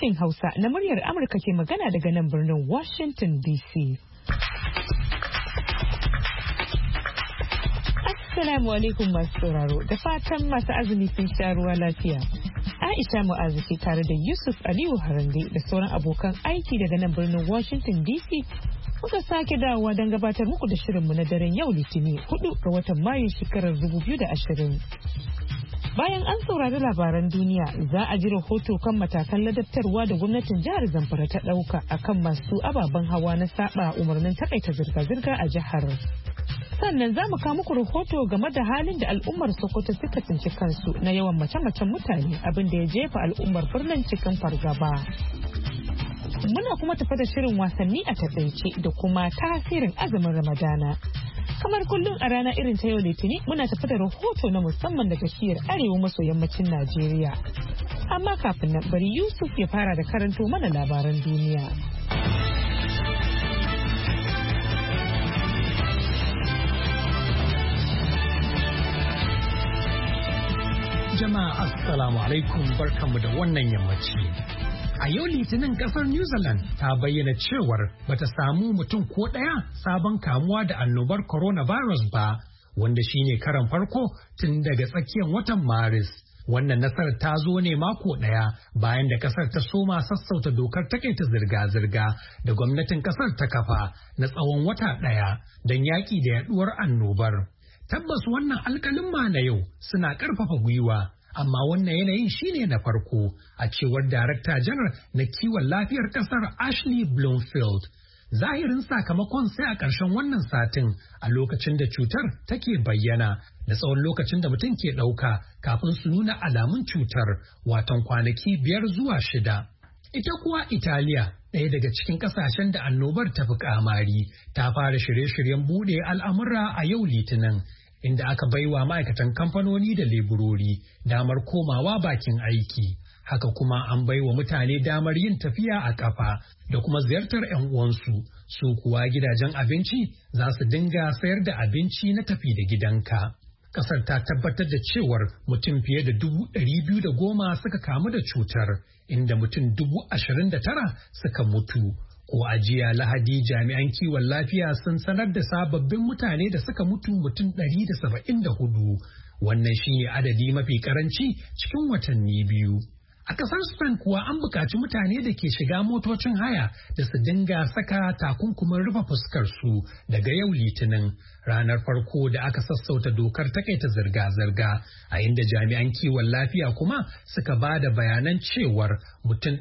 Sashen Hausa na muryar Amurka ke magana daga nan birnin Washington DC. Assalamu alaikum masu sauraro da fatan masu azumi sun sha ruwa lafiya. Aisha Mu'azu ce tare da Yusuf Aliyu Harande da sauran abokan aiki daga nan birnin Washington DC. Muka sake dawowa don gabatar muku da shirinmu na daren yau Litinin 4 ga watan Mayu shekarar 2020. Bayan an saurari labaran duniya za a ji rahoto kan matakan ladabtarwa da gwamnatin jihar Zamfara ta ɗauka akan masu ababen hawa na saba umarnin takaita zirga-zirga a jihar. Sannan za mu kawo muku rahoto game da halin da al'ummar Sokoto suka tsinci kansu na yawan mace-macen mutane abin da ya jefa al'ummar birnin cikin fargaba. Muna kuma tafi da shirin wasanni a taɗaice da kuma tasirin azumin Ramadana. Kamar kullum a rana irin ta yau Litinin muna tafi da rahoto na musamman daga shiyar arewa maso yammacin Najeriya. Amma kafin nan bari Yusuf ya fara da karanto mana labaran duniya. Jama'a assalamu alaikum barkanmu da wannan yammaci. A yau Litinin kasar New Zealand ta bayyana cewar bata samu mutum ko ɗaya sabon kamuwa da annobar coronavirus ba, wanda shine karan farko tun daga tsakiyar watan Maris. Wannan nasarar ta zo ne mako ɗaya bayan da kasar ta soma sassauta dokar takaita zirga-zirga da gwamnatin kasar ta kafa na tsawon wata ɗaya don yaƙi da yaɗuwar annobar. Tabbas wannan alƙalin na yau suna ƙarfafa gwiwa. Amma wannan yanayin shine na farko a cewar Darakta Janar na kiwon lafiyar kasar Ashley Bloomfield. Zahirin sakamakon sai a ƙarshen wannan satin a lokacin da cutar take bayyana da tsawon lokacin da mutum ke ɗauka kafin su nuna alamun cutar watan kwanaki 5 zuwa 6. Ita kuwa Italiya, ɗaya daga cikin ƙasashen da annobar ta fi ƙamari, ta fara shirye-shiryen buɗe al'amura a yau Litinin. Inda aka baiwa ma'aikatan kamfanoni da leburori damar komawa bakin aiki. Haka kuma an baiwa mutane damar yin tafiya a ƙafa da kuma ziyartar 'yan uwansu. Su kuwa gidajen abinci za su dinga sayar da abinci na tafi da gidanka. Ƙasar ta tabbatar da cewar mutum fiye da 210,000 suka kamu da cutar, inda mutum 29,000 suka mutu. Ko a jiya Lahadi jami'an kiwon lafiya sun sanar da sababbin mutane da suka mutu mutum 174. Wannan shine adadi mafi karanci cikin watanni biyu. A ƙasar Spain kuwa an buƙaci mutane da ke shiga motocin haya da su dinga saka takunkumin rufe fuskar su daga yau Litinin, ranar farko da aka sassauta dokar takaita zirga-zirga, a inda jami'an kiwon lafiya kuma suka ba da bayanan cewar mutum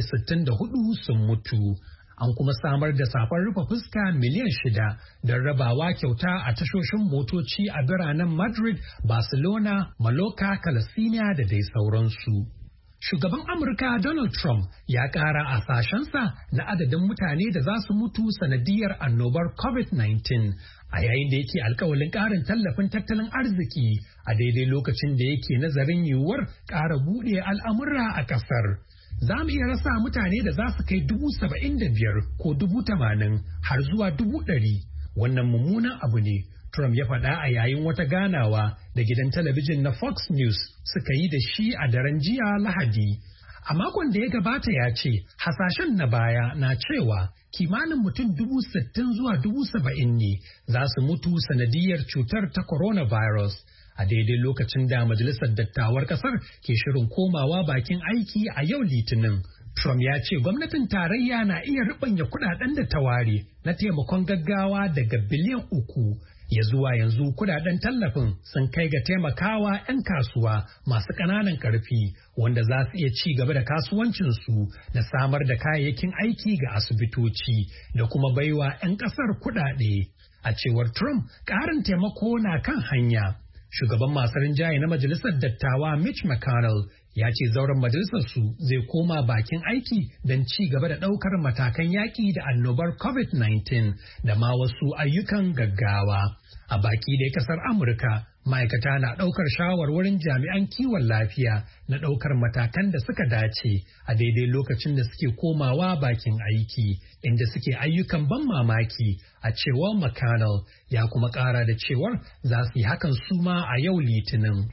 164 sun mutu. An kuma samar da safar rufe fuska miliyan 6 don rabawa kyauta a tashoshin motoci a biranen Madrid, Barcelona, Mallorca, California da dai sauransu. Shugaban Amurka Donald Trump ya ƙara a sashensa na adadin mutane da za su mutu sanadiyar annobar COVID-19 a yayin da yake alkawalin ƙarin tallafin tattalin arziki a daidai lokacin da yake nazarin yiwuwar ƙara buɗe al'amura a ƙasar. Za mu iya rasa mutane da za su kai 75,000 ko 80,000 har zuwa 100,000. Wannan mummunan abu ne, Trump ya faɗa a yayin wata ganawa da gidan talabijin na Fox News suka yi da shi a daren jiya Lahadi. A makon da ya gabata ya ce, hasashen na baya na cewa kimanin mutum 60,000 zuwa 70,000 ne za su mutu sanadiyar cutar ta coronavirus. A daidai lokacin da Majalisar Dattawar Kasar ke shirin komawa bakin aiki a yau Litinin, Trump ya ce gwamnatin tarayya na iya ribanya kudaden da ta ware na taimakon gaggawa daga biliyan 3 ya zuwa yanzu kudaden tallafin sun kai ga taimakawa 'yan kasuwa masu ƙananan ƙarfi wanda za su iya ci gaba da kasuwancinsu da samar da kayayyakin aiki ga asibitoci da kuma baiwa 'yan ƙasar kudade. A cewar Trump, ƙarin taimako na kan hanya. Shugaban masu rinjaye na Majalisar Dattawa Mitch McConnell ya ce zauren majalisarsu zai koma bakin aiki don ci gaba da ɗaukar matakan yaƙi da annobar COVID-19 da ma wasu ayyukan gaggawa. A baki da kasar Amurka, ma'aikata na ɗaukar shawarwarin jami'an kiwon lafiya na ɗaukar matakan da suka dace a daidai lokacin da suke komawa bakin aiki, inda suke ayyukan ban mamaki a cewar McConnell ya kuma ƙara da cewar za su yi hakan su ma a yau Litinin.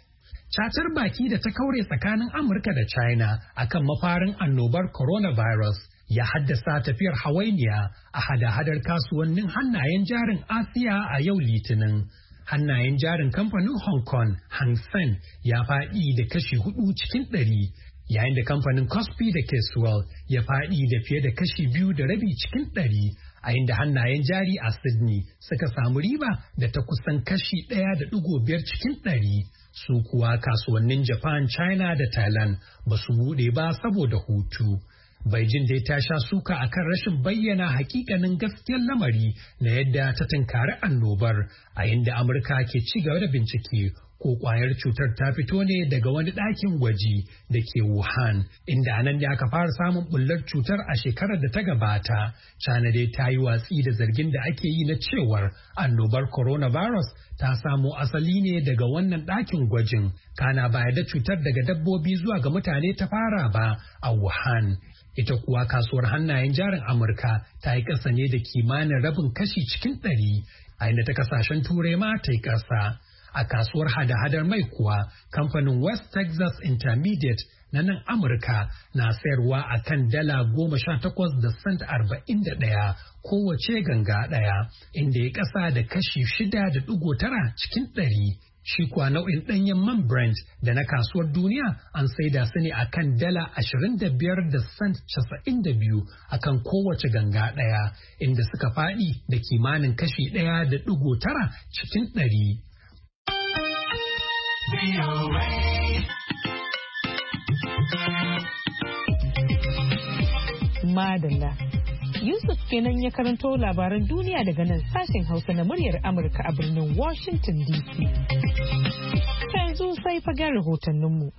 Cacar baki da ta kaure tsakanin Amurka da China akan mafarin annobar coronavirus ya haddasa tafiyar hawainiya a hada-hadar kasuwannin hannayen jarin Asiya a yau Litinin. Hannayen jarin kamfanin Hong Kong Hang Seng ya faɗi da kashi 4 cikin 100, yayin da kamfanin Kospi da Caswell ya faɗi da fiye da kashi 2.5 cikin 100, a inda hannayen jari a Sydney suka samu riba da ta kusan kashi 1.5 cikin 100. Su kuwa kasuwannin Japan, China da Thailand ba su buɗe ba saboda hutu. Beijing dai ta sha suka akan rashin bayyana hakikanin gaskiyar lamari na yadda ta tunkari annobar, a inda Amurka ke ci gaba da bincike ko kwayar cutar ta fito ne daga wani ɗakin gwaji da ke Wuhan, inda anan ne aka fara samun bullar cutar a shekarar da ta gabata. China dai ta yi watsi da zargin da ake yi na cewar annobar coronavirus ta samo asali ne daga wannan ɗakin gwajin, kana baya da cutar daga dabbobi zuwa ga mutane ta fara ba a Wuhan. Ita kuwa kasuwar hannayen jarin Amurka ta yi ƙasa ne da kimanin rabin kashi cikin 100, a inda ta kasashen Turai ma ta yi ƙasa. A kasuwar hada-hadar mai kuwa, kamfanin West Texas Intermediate na nan Amurka na sayarwa a kan $18.41 kowace ganga ɗaya, inda ya ƙasa da kashi 6.9 cikin 100. Shi kuwa nau'in ɗanyen man Brent da na kasuwar duniya an saida su ne a kan $25.92 a kan kowace ganga ɗaya, inda suka faɗi da kimanin kashi 1.9 cikin 100. Madalla. Yusuf kenan ya karanto labaran duniya daga nan sashen Hausa na muryar Amurka a birnin Washington DC. Yanzu sai fagen rahotanninmu.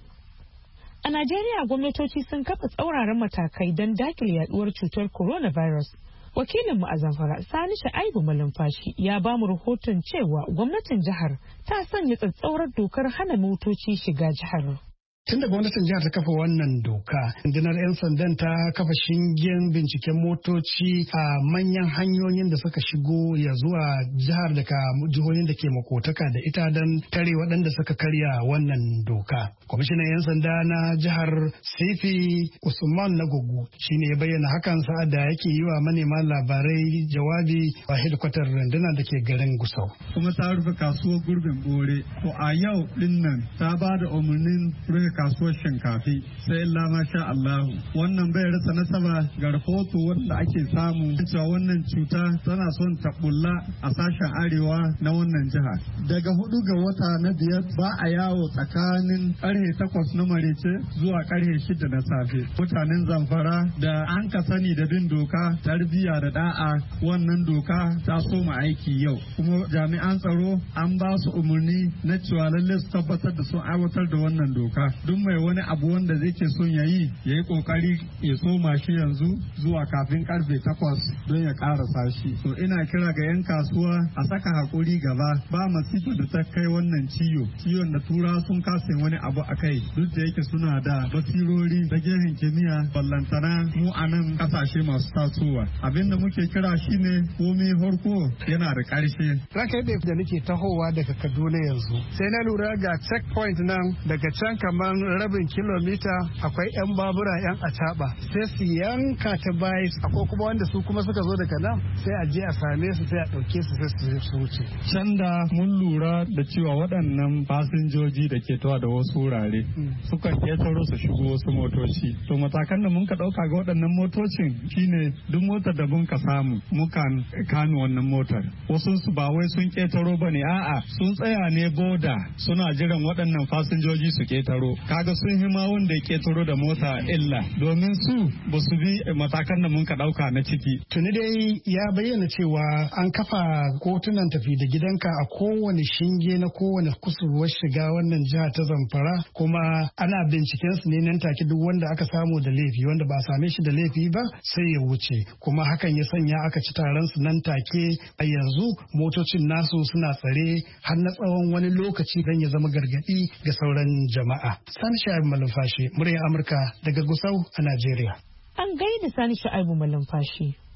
A Najeriya gwamnatoci sun kafa tsauraran matakai don dakile yaduwar cutar coronavirus. Wakilinmu a Zamfara Sani Sha'aibu Malumfashi ya ba mu rahoton cewa gwamnatin jihar ta sanya tsatsaurar dokar hana motoci shiga jihar. Tun da gwamnatin jihar ta kafa wannan doka, rundunar 'yan sandan ta kafa shingen binciken motoci a manyan hanyoyin da suka shigo ya zuwa jihar daga jihohin da ke makotaka da ita don tare waɗanda suka karya wannan doka. Kwamishinan 'yan sanda na jihar Sifi Usman Nagogo shi ne ya bayyana hakan sa'ad da yake yi wa manema labarai jawabi a hedikwatar rundunar da ke garin Gusau. Kuma ta rufe kasuwar Gurbin Bore, ko a yau din nan ta ba da umarnin rufe kasuwar Shinkafi, sai illa masha Allahu. Wannan bai rasa nasaba ga rahoto wanda ake samu cewa wannan cuta tana son ta bulla a sashen arewa na wannan jiha. Daga 4 ga wata na 5 ba a yawo tsakanin karfe 8 na marece zuwa karfe 6 na safe. Mutanen Zamfara da an ka sani da bin doka, tarbiyya da da'a, wannan doka ta soma aiki yau. Kuma jami'an tsaro an ba su umarni na cewa lalle su tabbatar da sun aiwatar da wannan doka. Duk mai wani abu wanda zai ke son ya yi kokari ya soma shi yanzu zuwa kafin karfe 8 don ya karasa shi. So ina kira ga 'yan kasuwa a saka hakuri gaba, ba masifa da ta kai wannan ciwon da tura sun kasa wani abu a kai, duk da yake suna da basirori da gehen kimiyya, ballantana mu a nan kasashe masu tasowa. Abin da muke kira shine komai farko yana da karshe. Ranka da nake tahowa daga Kaduna yanzu, sai na lura ga checkpoint nan daga can kamar rabin kilomita akwai 'yan babura 'yan acaba, sai su yanka ta bayi, akwai kuma wanda su kuma suka zo daga nan sai a je a same su sai a ɗauke su sai su wuce. Can da mun lura da cewa waɗannan fasinjoji da ke tawa da wasu wurare suka ketaro su shigo wasu motoci. To matakan da mun ka ɗauka ga waɗannan motocin shine duk motar da mun ka samu mukan kame wannan motar. Wasu su ba wai sun ketaro ba ne, a'a sun tsaya ne boda suna jiran waɗannan fasinjoji su ketaro. Kaga sun hima wanda ya ketaro da mota illa, domin su ba su bi matakan da mun ka ɗauka na ciki. Tuni dai ya bayyana cewa an kafa kotunan tafi da gidanka a kowane shinge na kowane kusurwar shiga wannan jiha ta Zamfara, kuma ana binciken su ne nan take duk wanda aka samu da laifi, wanda ba a same shi da laifi ba sai ya wuce. Kuma hakan ya sanya aka ci taron su nan take. A yanzu motocin nasu suna tsare har na tsawon wani lokaci don ya zama gargadi ga sauran jama'a. Sani Sha'aibu Malumfashi, muryar Amurka daga Gusau a Najeriya. An gaida Sani Sha'aibu Malumfashi.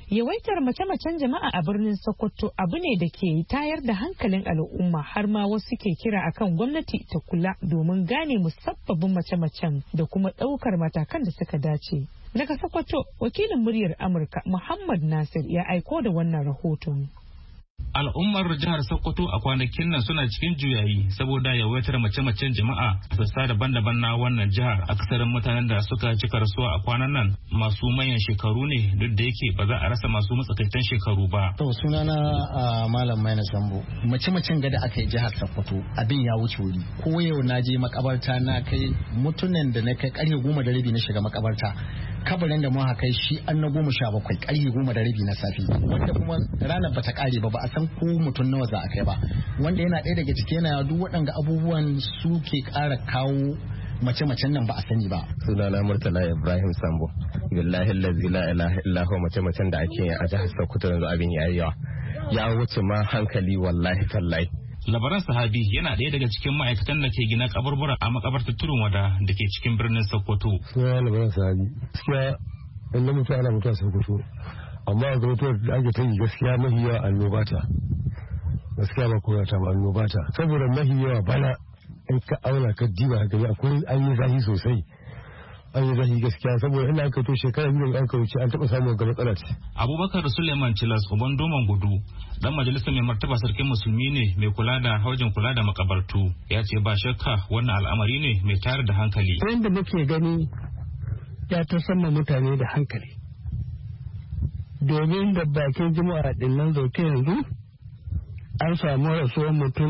Yawaitar mace-macen jama'a a birnin Sokoto abu ne da ke tayar da hankalin al'umma har ma wasu ke kira akan gwamnati ta kula domin gane musabbabin mace-macen da kuma ɗaukar matakan da suka dace. Daga Sokoto, wakilin muryar Amurka Muhammad Nasir ya aiko da wannan rahoton. Al'ummar jihar Sokoto a kwanakin nan suna cikin juyayi saboda yawaitar mace-macen jama'a a sassa daban-daban na wannan jihar. Akasarin mutanen da suka cika rasuwa a kwanan nan masu manyan shekaru ne, duk da yake ba za a rasa masu matsakaitan shekaru ba. To sunana Malam Maina Sambo. Mace-macen gada aka yi jihar Sokoto abin ya wuce wuri. Ko yau na je makabarta na kai mutunan da na kai karfe 10:30 na shiga makabarta. Kabarin da muka kai shi an na 17 karfe 10:30 na safe. Wanda kuma ranar bata kare ba a san ko mutum nawa za a kai ba, wanda yana ɗaya daga cikin yana duk waɗanda abubuwan su ke ƙara kawo mace-macen nan ba a sani ba. Sunana Murtala Ibrahim Sambo. Billahi allazi la ilaha illa huwa mace-macen da ake a jihar Sokoto yanzu abin yayi yawa. Ya wuce ma hankali wallahi tallahi. Labaran Sahabi yana ɗaya daga cikin ma'aikatan da ke gina kaburbura a makabartar Tudun Wada da ke cikin birnin Sokoto. Sunana Labaran Sahabi. Gaskiya inda mutu ana mutuwa Sokoto. Amma a mutuwar da ake ta yi gaskiya mahi yawa annoba ta. Gaskiya ba kowa ta ba annoba ta. Saboda mahi yawa bana in ka auna ka diba ka gani akwai an yi zahi sosai. An yi zahi gaskiya saboda ina aka to shekara biyu da aka wuce an taɓa samun ga matsala ce. Abubakar Suleiman Cilas uban Doman Gudu dan majalisar mai martaba sarkin musulmi ne mai kula da haujin kula da makabartu, ya ce ba shakka wannan al'amari ne mai tayar da hankali. Wanda muke gani ya ta sama mutane da hankali. Domin da bakin juma'a din nan zauke yanzu an samu rasuwar mutum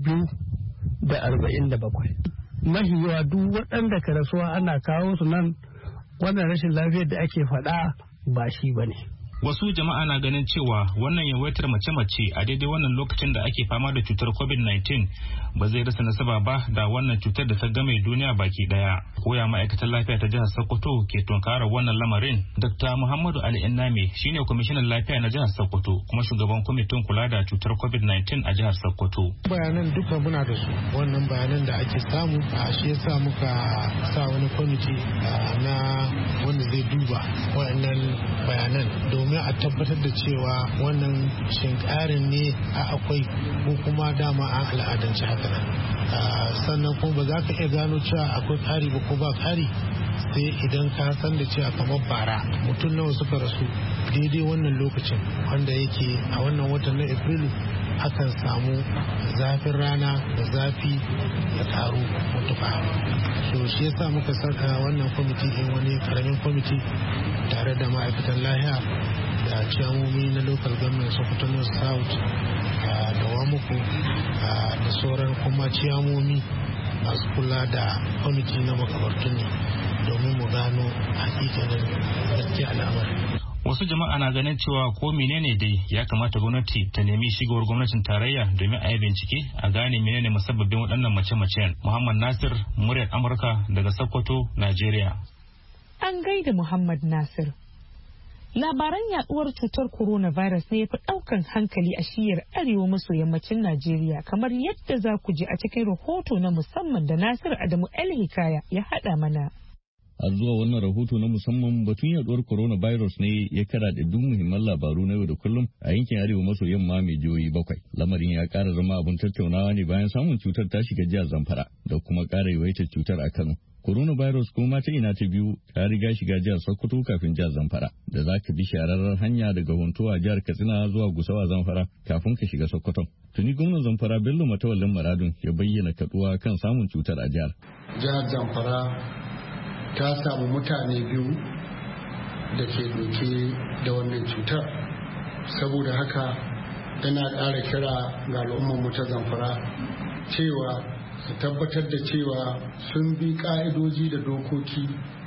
247. Mahiyawa duk waɗanda ka rasuwa ana kawo su nan, wannan rashin lafiyar da ake faɗa ba shi ba ne. Wasu jama'a na ganin cewa wannan yawaitar mace-mace a daidai wannan lokacin da ake fama da cutar COVID-19 ba zai rasa nasaba ba da wannan cutar da ta game duniya baki daya. Koya ma'aikatan lafiya ta jihar Sokoto ke tunkarar wannan lamarin. Dr. Muhammadu Ali Inname shine kwamishinan lafiya na jihar Sokoto kuma shugaban kwamitin kula da cutar COVID-19 a jihar Sokoto. Bayanan duka muna da su. Wannan bayanan da ake samu shi yasa muka sa wani kwamiti na wanda zai duba waɗannan bayanan domin a tabbatar da cewa wannan shinkarin ne akwai ko kuma dama an al'adance haka nan. Sannan kuma ba za ka iya gano cewa akwai kari ba ko ba kari sai idan ka san da cewa kamar bara mutum nawa suka rasu daidai wannan lokacin wanda yake a wannan watan na Afrilu akan samu zafin rana da zafi da karu mutuka. So shi yasa muka saka wannan kwamiti in wani karamin kwamiti tare da ma'aikatan lahiya da ciyamomi na local government Sokoto North South da Wamuku da sauran kuma ciyamomi masu kula da kwamiti na makabartun ne domin mu gano hakikanin gaskiya al'amari. Wasu jama'a na ganin cewa ko menene dai ya kamata gwamnati ta nemi shigowar gwamnatin tarayya domin a yi bincike a gane menene musabbabin waɗannan mace-macen. Muhammad Nasir, muryar Amurka daga Sokoto, Najeriya. An gaida Muhammad Nasir. Labaran yaduwar cutar coronavirus ne ya fi ɗaukan hankali a shiyar arewa maso yammacin Najeriya, kamar yadda za ku ji a cikin rahoto na musamman da Nasir Adamu El Hikaya ya haɗa mana. A zuwa wannan rahoto na musamman batun yaduwar coronavirus ne ya kara da duk muhimman labaru na yau da kullum a yankin arewa maso yamma mai jihohi 7. Lamarin ya kara zama abin tattaunawa ne bayan samun cutar ta shiga jihar Zamfara da kuma kara yawaitar cutar a Kano. Coronavirus kuma ta ina ta biyu ta riga shiga jihar Sokoto kafin jihar Zamfara, da za ka bi shahararren hanya daga Hontuwa jihar Katsina zuwa Gusawa Zamfara kafin ka shiga Sokoto. Tuni gwamnan Zamfara Bello Matawallan Maradun ya bayyana kaduwa kan samun cutar a jihar. Jihar Zamfara ta samu mutane 2 da ke doke da wannan cutar, saboda haka tana ƙara kira ga al'ummar mu ta Zamfara cewa su tabbatar da cewa sun bi ƙa'idoji da dokoki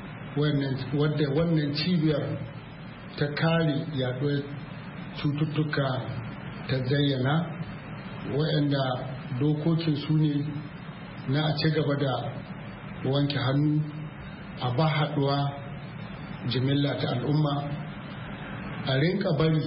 wadda wannan cibiyar ta kare yaduwar cututtuka ta zayyana, waɗanda dokokin su ne na a ci gaba da wanke hannu, a ba haɗuwa jimilla ta al'umma, a rinka bari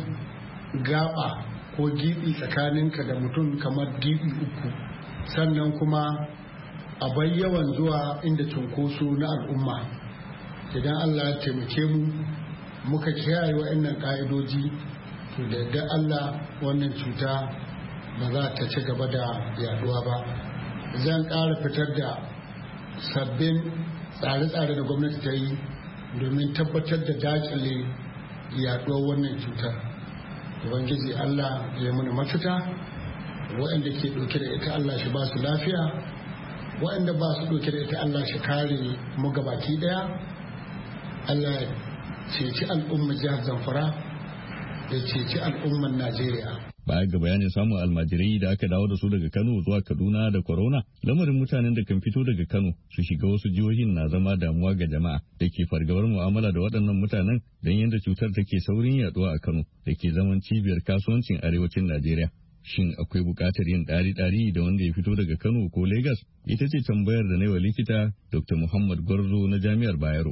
gaba ko gibi tsakaninka da mutum kamar gibi 3, sannan kuma a bai yawan zuwa inda cunkoso na al'umma. Idan Allah ya taimake mu muka kiyaye wa'annan ƙa'idoji to da yadda Allah wannan cuta ba za ta ci gaba da yaduwa ba. Zan ƙara fitar da sabbin tsare-tsare da gwamnati ta yi domin tabbatar da dakile yaduwar wannan cutar. Ubangiji Allah ya mana mafita, waɗanda ke ɗauke da ita Allah shi ba su lafiya, waɗanda ba su ɗauke da ita Allah shi kare mu gabaki ɗaya. Allah ya ceci al'ummar jihar Zamfara da ceci al'ummar Najeriya. Baya ga bayanin samun almajirai da aka dawo da su daga Kano zuwa Kaduna da Corona, lamarin mutanen da kan fito daga Kano su shiga wasu jihohin na zama damuwa ga jama'a da ke fargabar mu'amala da waɗannan mutanen don yadda cutar take saurin yaduwa a Kano da ke zaman cibiyar kasuwancin arewacin Najeriya. Shin akwai buƙatar yin ɗari-ɗari da wanda ya fito daga Kano ko Legas? Ita ce tambayar da na yi wa likita Dr. Muhammad Gwarzo na Jami'ar Bayero.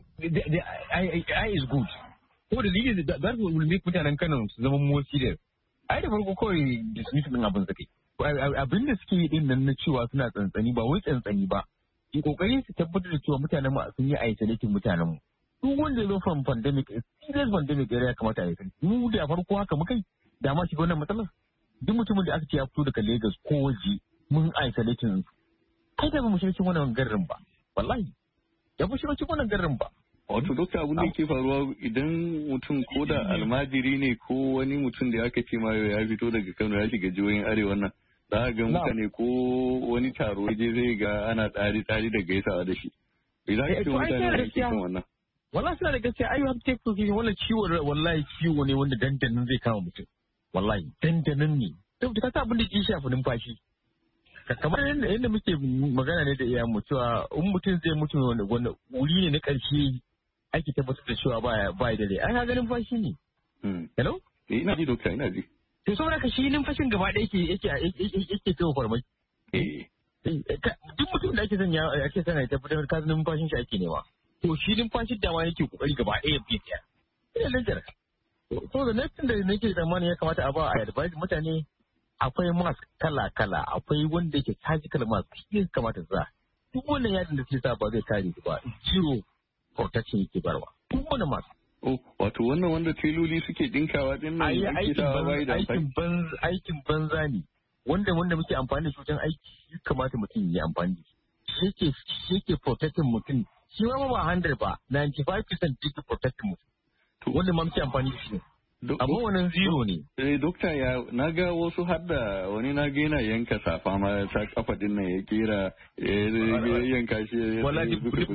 I is good. Ko da dalilin da za su make mutanen Kano su zama more serious. Ai da farko kawai dismiss din abin suke. Abin da suke yi din nan na cewa suna tsantsani ba wai tsantsani ba. Ki kokarin su tabbatar da cewa mutanen mu sun yi isolating mutanen mu. Duk wanda ya zo from pandemic, serious pandemic area kamata a yi. Mu da farko haka muka yi. Da ma shiga wannan matsalar. Duk mutumin da aka ce ya fito daga Lagos ko waje mun isolating su. Kai da ba mu shiga cikin wannan garin ba. Wallahi. Ya fi shiga cikin wannan garin ba. Wato dokta abin da ke faruwa idan mutum ko da almajiri ne ko wani mutum da aka ce ma ya fito daga Kano ya shiga jihohin arewa nan za a ga mutane ko wani taro je zai ga ana tsari da gaisawa da shi. Idan ka ce mutane da ke kan wannan. Wallahi suna da gaskiya ayyuka ta take kuke wannan ciwo ne wanda dandanin zai kama mutum. Wallahi dandanin ne. Saboda ka sa abin da ke shafi numfashi. Kamar yadda muke magana ne da iyayen mu cewa in mutum zai mutu wani wuri ne na ƙarshe ake tabbatar da cewa ba da rai. Ai ka ga numfashi ne. Hello? Ina ji dokta ina ji. To saboda ka shi numfashin gaba ɗaya yake kawo farmaki. Duk mutum da ake sanya ya tabbatar ka numfashin shi ake nema. To shi numfashin dama yake kokari gaba ɗaya ya fiye. Ina lantar. So the next thing da nake tsammani ya kamata a ba a advise mutane akwai mask kala-kala, akwai wanda yake surgical mask shi kamata za. Duk wannan yadin da ke sa ba zai kare su ba, zero protection yake barwa. Duk wannan mask. Oh, wato wannan wanda teloli suke dinkawa din nan yake sawa bai da aikin banza ne. Wanda muke amfani da shi wajen aiki ya kamata mutum ya amfani da shi. Shi yake protecting mutum. Shi ma ba 100 ba, 95% yake protecting mutum. Wanda ma muke amfani da shi. Amma wannan zero ne. Dokta na ga wasu hadda wani na ga yana yanka safa ma ta kafa din nan ya kera yanka shi. Wala duk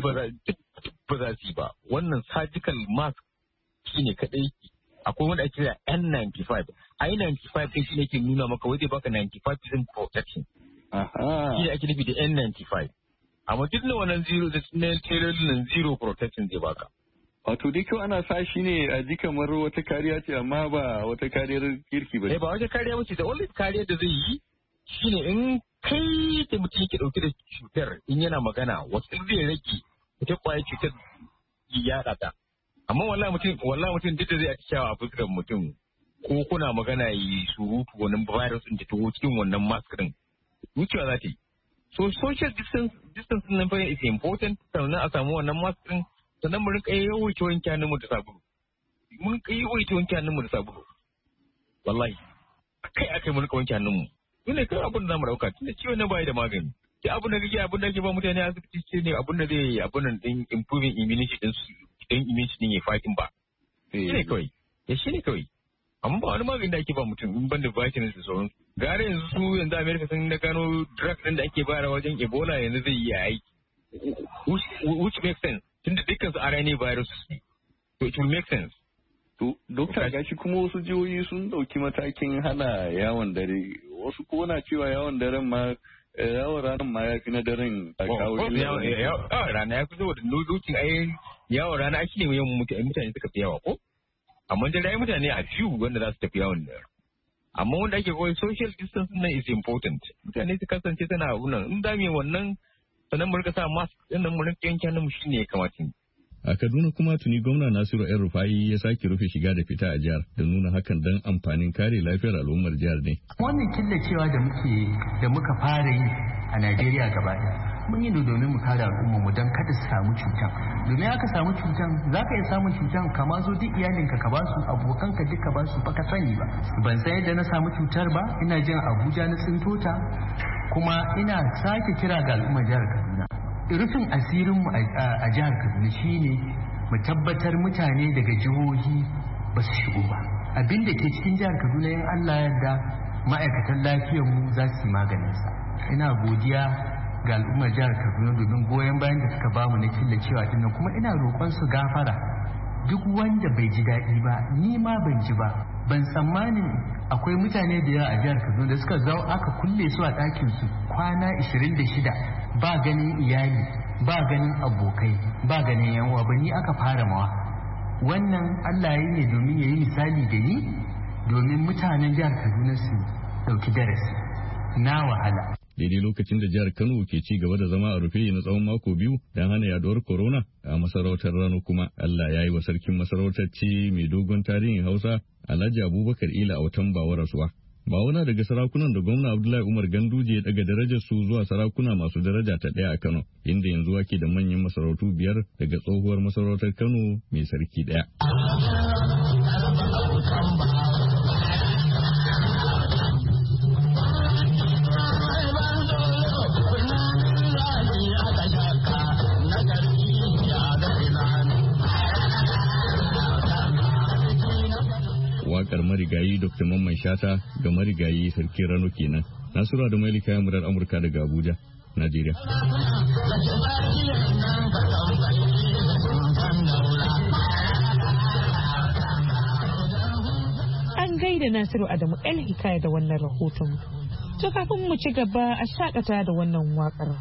ba za su yi ba. Wannan surgical mask shine kadai. Akwai wanda ake kira N95. I95 din shi ne ke nuna maka wai zai baka 95% protection. Shi ne ake nufi da N95. Amma duk na wannan zero da na nan zero protection zai baka. Wato dai kawai ana sa shi ne a ji kamar wata kariya ce amma ba wata kariyar kirki ba. Ba wata kariya ba ce da only kariyar da zai yi shine in kai da mutum yake dauke da cutar in yana magana wasu zai rage ita kwayar cutar ya yada ta. Amma wallahi mutum duk da zai atishawa a fuskar mutum ko kuna magana yi surutu wannan virus din da ta cikin wannan mask din wucewa za ta yi. So social distance nan fa is important sannan a samu wannan mask din. Sannan mu rinka yawaita wanke hannunmu da sabulu. Mun ka yawaita wanke hannunmu da sabulu. Wallahi. Akai mun rinka wanke hannunmu. Ina kai abin da zamu dauka tunda ciwon nan bai da magani. Ki abin da ake ba mutane a asibiti ce ne abin da zai abin nan din improving immunity din su dan immunity din ya fighting ba. Shine kawai. Shine kawai. Amma ba wani magani da ake ba mutum in banda vitamins da sauran. Gare yanzu America sun da gano drug din da ake bayarwa wajen Ebola yanzu zai yi aiki. Which makes sense. Tunda dukkan su RNA viruses ne. So it will make sense. To, dokta gashi kuma wasu jihohi sun dauki matakin hana yawon dare. Wasu ko na cewa yawon daren ma yawon ranar ma ya fi na daren a kawo yawon rana ya fi saboda lokacin ai yawon rana ake ne yawan mutane suka fi yawa ko? Amma dare ai mutane a few wanda za su tafi yawon dare. Amma wanda ake kawai social distance nan is important. Mutane su kasance tana wunan in dame wannan sannan mu rika sa mask din nan mu rika yanke hannun mu shine ya kamata. A Kaduna kuma tuni gwamna Nasiru ‘yan Rufai ya sake rufe shiga da fita a jihar da nuna hakan don amfanin kare lafiyar al'ummar jihar ne. Wannan killacewa da muka fara yi a Najeriya gaba ɗaya mun yi domin mu kare al'umma mu don kada su samu cutan. Domin aka samu cutan za ka iya samun cutan kama zo duk iyalinka ka ba su abokanka duka ba su baka sani ba. Ban san yadda na samu cutar ba, ina jin Abuja na tsintota, kuma ina sake kira ga al'ummar jihar Kaduna. Rufin asirinmu a jihar Kaduna shine mu tabbatar mutane daga jihohi ba su shigo ba. Abin da ke cikin jihar Kaduna in Allah yarda ma'aikatan lafiyarmu za su yi maganinsa. Ina godiya ga al'ummar jihar Kaduna domin goyon bayan da suka bamu na killacewa dinnan, kuma ina roƙon su gafara duk wanda bai ji daɗi ba, ni ma ban ji ba. Ban tsammanin akwai mutane da yawa a jihar Kaduna da suka zo aka kulle su a ɗakin su kwana 26 ba ganin iyali, ba ganin abokai, ba ganin yan uwa ba, ni aka fara mawa. Wannan Allah yi ne domin ya yi misali da ni, domin mutanen jihar Kaduna su ɗauki darasi na wahala. Daidai lokacin da jihar Kano ke ci gaba da zama a rufe na tsawon mako biyu don hana yaduwar corona a masarautar Rano, kuma Allah ya yi wa sarkin masarautar ce mai dogon tarihin Hausa Alhaji Abubakar Ila Autan Bawa rasuwa. Bawana daga sarakunan da gwamna Abdullahi Umar Ganduje ya daga darajar su zuwa sarakuna masu daraja ta ɗaya a Kano, inda yanzu ake da manyan masarautu 5 daga tsohuwar masarautar Kano mai sarki ɗaya. Wakar marigayi Dr. Mamman Shata ga marigayi Sarki Rano kenan. Nasura da Maili kayan murar Amurka daga Abuja, Najeriya. An gaida Nasiru Adamu El Hikaya da wannan rahoton. To kafin mu ci gaba a shakata da wannan wakar.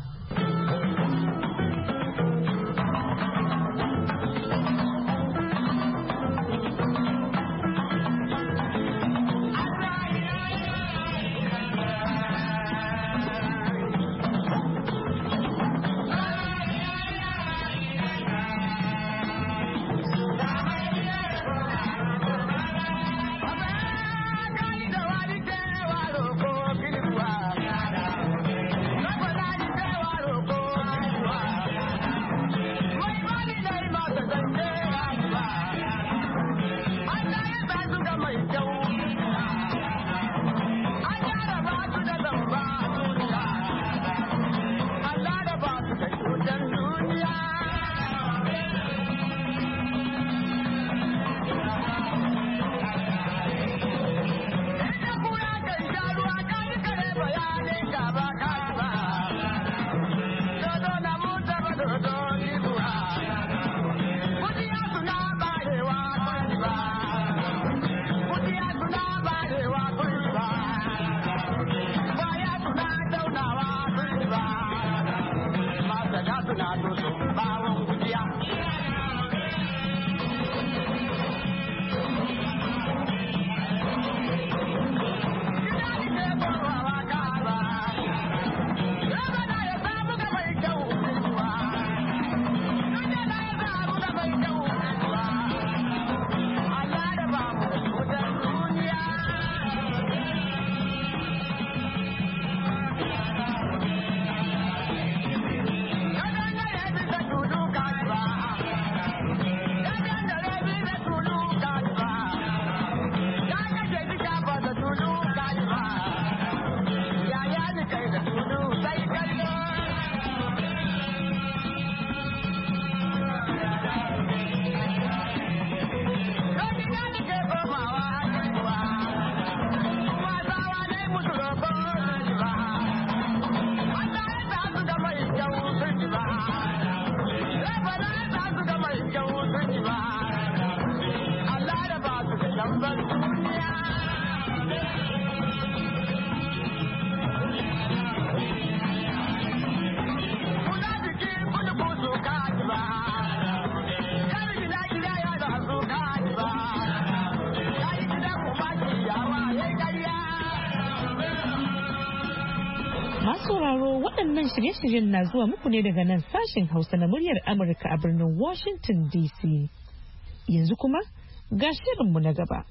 Sauraro waɗannan shirye-shiryen na zuwa muku ne daga nan sashen Hausa na muryar Amurka a birnin Washington DC. Yanzu kuma ga shirinmu na gaba.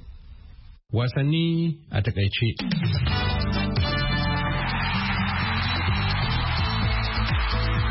Wasanni a takaice.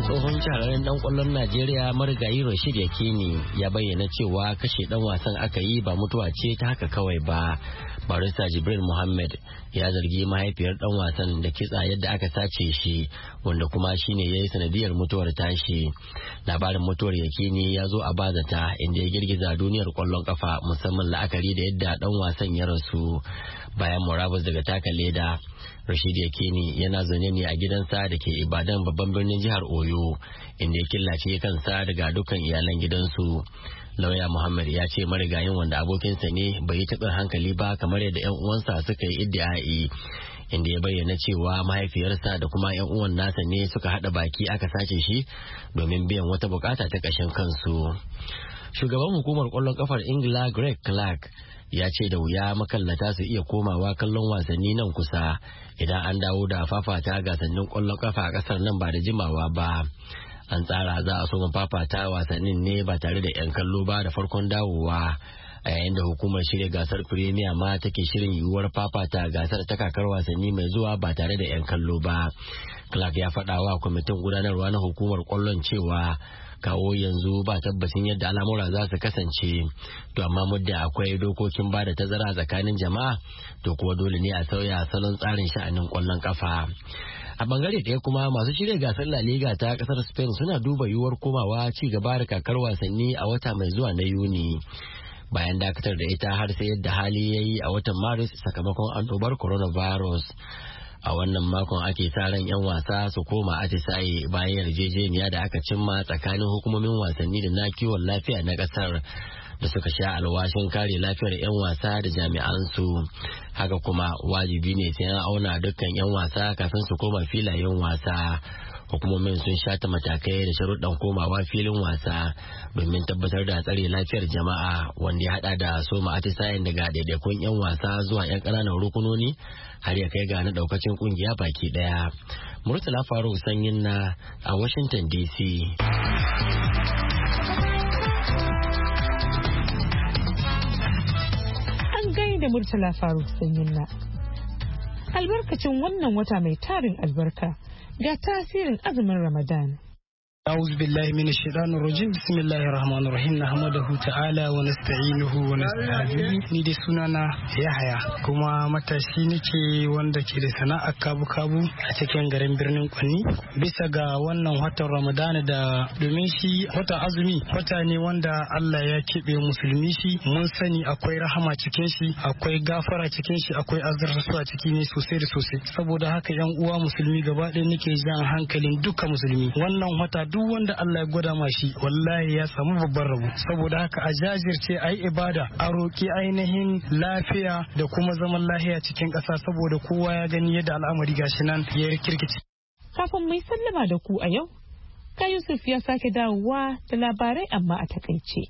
Tsohon shahararren dan kwallon Najeriya marigayi Rashid Yakini ya bayyana cewa kashe dan wasan aka yi ba mutuwa ce ta haka kawai ba. Barista Jibril Muhammad ya zargi mahaifiyar dan wasan da kitsa yadda aka sace shi, wanda kuma shine yayi sanadiyar mutuwar tashi. Labarin mutuwar Yakini ya zo a bazata, inda ya girgiza duniyar kwallon kafa, musamman la'akari da yadda dan wasan ya rasu bayan murabus daga taka leda. Rashid Yakini yana zaune ne a gidansa da ke Ibadan, babban birnin jihar Oyo, inda ya killace kansa daga dukkan iyalan gidansu. Lauya Muhammad ya ce marigayin, wanda abokinsa ne, bai yi taɓar hankali ba kamar yadda 'yan uwansa suka yi iddiai, inda ya bayyana cewa mahaifiyarsa da kuma 'yan uwan nasa ne suka haɗa baki aka sace shi domin biyan wata bukata ta ƙashin kansu. Shugaban hukumar ƙwallon ƙafar Ingila Greg Clark ya ce da wuya makallata su iya komawa kallon wasanni nan kusa idan an dawo da fafata gasannin ƙwallon ƙafa a ƙasar nan ba da jimawa ba. An tsara za a soma fafata wasannin ne ba tare da 'yan kallo ba da farkon dawowa, a yayin da hukumar shirya gasar Premier ma take shirin yiwuwar fafata gasar ta kakar wasanni mai zuwa ba tare da 'yan kallo ba. Clark ya faɗa wa kwamitin gudanarwa na hukumar ƙwallon cewa kawo yanzu ba tabbacin yadda al'amura za su kasance, to amma muddin akwai dokokin ba da tazara tsakanin jama'a, to kuwa dole ne a sauya salon tsarin sha'anin ƙwallon ƙafa. A bangare ɗaya kuma masu shirya gasar La Liga ta ƙasar Spain suna duba yiwuwar komawa ci gaba da kakar wasanni a wata mai zuwa na Yuni, bayan dakatar da ita har sai yadda hali ya yi a watan Maris sakamakon annobar coronavirus. A wannan makon ake sa ran 'yan wasa su koma atisaye bayan yarjejeniya da aka cimma tsakanin hukumomin wasanni da na kiwon lafiya na kasar, da suka sha alwashin kare lafiyar 'yan wasa da jami'ansu. Haka kuma wajibi ne sai an auna dukkan 'yan wasa kafin su koma filayen wasa. Hukumomin sun shata matakai da sharuɗan komawa filin wasa domin tabbatar da tsare lafiyar jama'a, wanda ya haɗa da soma atisayen daga daidaikun 'yan wasa zuwa 'yan ƙananan rukunoni har ya kai ga na ɗaukacin ƙungiya baki ɗaya. Murtala Faruk Sanyin na a Washington DC. An gaida Murtala Faruk Sanyin na. Albarkacin wannan wata mai tarin albarka ga tasirin azumin Ramadan. أعوذ بالله من الشيطان الرجيم بسم الله الرحمن الرحيم نحمده تعالى ونستعينه ونستهديه ni dai sunana Yahaya kuma matashi nake wanda ke da sana'a kabu-kabu a cikin garin birnin Kwanni bisa ga wannan watan Ramadana, da domin shi watan azumi wata ne wanda Allah ya keɓe musulmi shi. Mun sani akwai rahama cikin shi, akwai gafara cikin shi, akwai azurfa a ciki ne sosai da sosai. Saboda haka yan uwa musulmi gaba ɗaya nake jan hankalin duka musulmi, wannan wata duk wanda Allah ya gwada ma shi wallahi ya samu babban rabo. Saboda haka a jajirce a yi ibada, a roƙi ainihin lafiya da kuma zaman lafiya cikin ƙasa, saboda kowa ya gani yadda al'amari gashi nan ya rikirkice. Kafin mai sallama da ku a yau, ka Yusuf ya sake dawowa da labarai amma a takaice.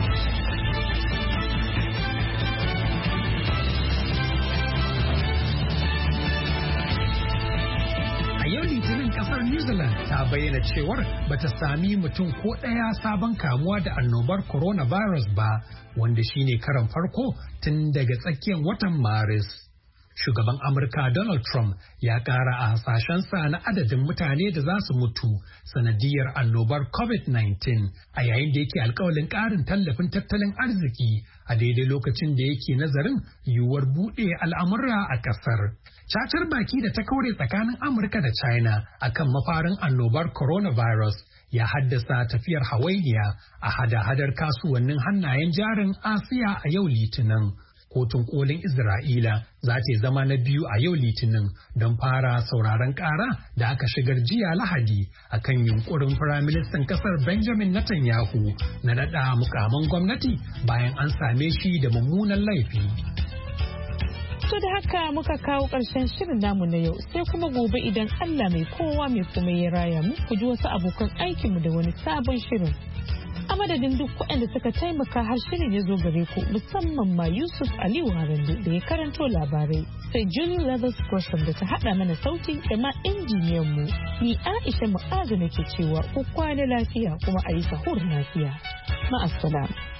Kasar New Zealand ta bayyana cewar bata sami mutum ko ɗaya sabon kamuwa da annobar coronavirus ba, wanda shine karan farko tun daga tsakiyar watan Maris. Shugaban Amurka Donald Trump ya ƙara a hasashensa na adadin mutane da za su mutu sanadiyar annobar COVID-19 a yayin da yake alkawalin ƙarin tallafin tattalin arziki a daidai lokacin da yake nazarin yiwuwar buɗe al'amura a ƙasar. Cacar baki da ta kaure tsakanin Amurka da China akan mafarin annobar coronavirus ya haddasa tafiyar hawainiya a hada-hadar kasuwannin hannayen jarin Asiya a yau Litinin. Kotun kolin Isra'ila za ta zama na biyu a yau Litinin don fara sauraron ƙara da aka shigar jiya Lahadi akan yunkurin Firaministan ƙasar Benjamin Netanyahu na naɗa mukaman gwamnati bayan an same shi da mummunan laifi. To da haka muka kawo ƙarshen shirin namu na yau, sai kuma gobe idan Allah mai kowa mai kuma ya raya mu ku ji wasu abokan aikinmu da wani sabon shirin. A madadin duk waɗanda suka taimaka har shirin ya zo gare ku, musamman ma Yusuf Aliyu Harande da ya karanto labarai, sai Julie Leathers Gresham da ta haɗa mana sauti da ma injiniyan mu. Ni Aisha Mu'azu nake cewa ku kwana lafiya kuma a yi sahur lafiya. Ma'assalam.